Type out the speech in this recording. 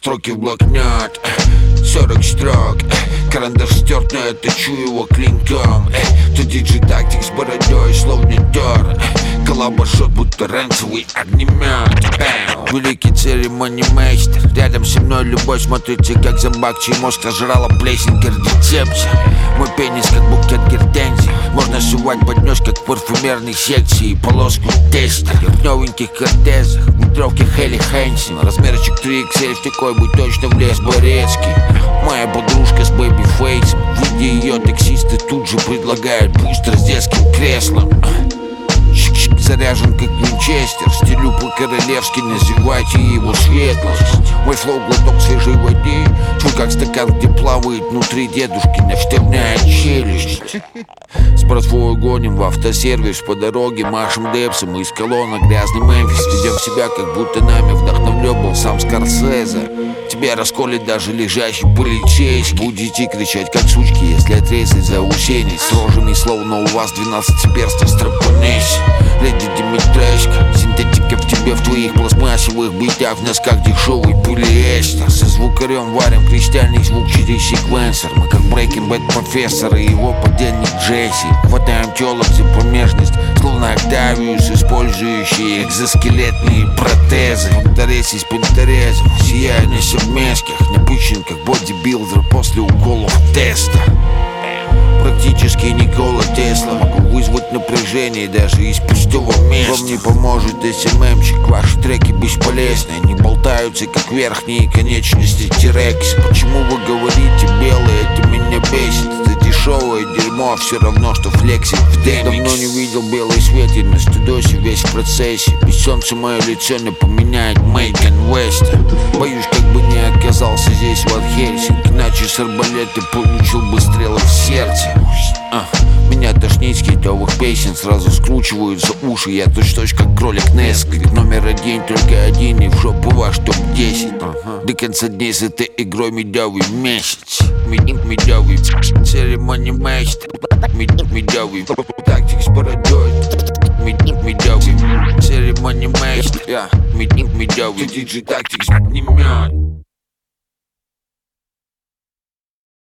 строки в блокнот, 40 строк, карандаш стерт, но я точу его клинком. То диджей тактик с бородой, словно тер, коллаба шот, будто ранцевый огнемет. Великий церемонимейстер, рядом со мной любовь смотрится, как зомбак, чей мозг сожрала плесень кардицепса. Мой пенис, как букет гортензий, можно сувать под нос, как в парфюмерной секции. Полоску теста в новеньких кортезах, в метровке Хелли Хэнсин. Размерчик 3XL, в такой бы точно влез Борецкий. Моя подружка с бэби-фейсом, видя ее, таксисты тут же предлагают бустер с детским креслом. Заряжен как винчестер, стилю по-королевски, называйте его светлость. Мой флоу глоток свежей воды, твой как стакан, где плавает внутри дедушкина вставная челюсть. С братвой гоним в автосервис, по дороге машем депсом, из колонок грязный Мемфис. Ведем себя, как будто нами вдохновлен был сам Скорсезе. Тебя расколет даже лежащий полицейский. Будете кричать, как сучки, если отрезать заусенец. С рожами, словно у вас 12 перстов, страпанись. Леди Димитречка, синтетика в тебе, в твоих пластмассовых битах, в носках дешевый полиэстер. Со звукарем варим кристальный звук через секвенсор. Мы как Breaking Bad профессор и его подельник Джесси. Хватаем телок за промежность, словно Октавиус, использующий экзоскелетные протезы. Фонтарез из пентарезов, сияя на совмеских, напыщен как бодибилдер после уколов теста. Практически Никола Тесла, могу вызвать напряжение даже из пустого места. Вам не поможет СММщик, ваши треки бесполезны, они болтаются как верхние конечности Тирекса. Почему вы говорите белое, это меня бесит. Это дешевое дерьмо, все равно что флексит в демикс. Давно не видел белый свет, и на студосе весь в процессе. Без солнца мое лицо напоминает Мейкен Веста. Боюсь, как бы не оказался здесь Ван Хельсинг, иначе с арбалета получил бы стрелы в сердце. Меня тошнит с хитовых песен, сразу скручиваются уши. Я точь-точь как кролик Несквик, номер один, только один, и в жопу ваш топ-10. До конца дней с этой игрой медовый месяц. Медовый церемонимейстер, медовый тактик с бородой, медовый церемонимейстер, медовый диджей тактик с огнемет.